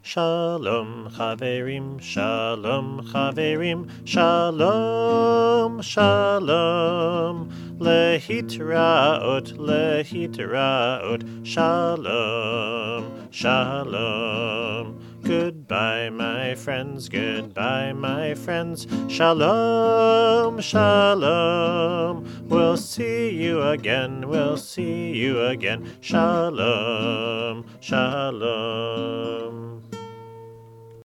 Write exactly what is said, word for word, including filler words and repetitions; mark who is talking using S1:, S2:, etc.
S1: Shalom chaverim, shalom chaverim, shalom, shalom. Lehitraot, lehitraot, shalom, shalom. Goodbye, my friends, goodbye, my friends, shalom, shalom. We'll see you again, we'll see you again, shalom, shalom.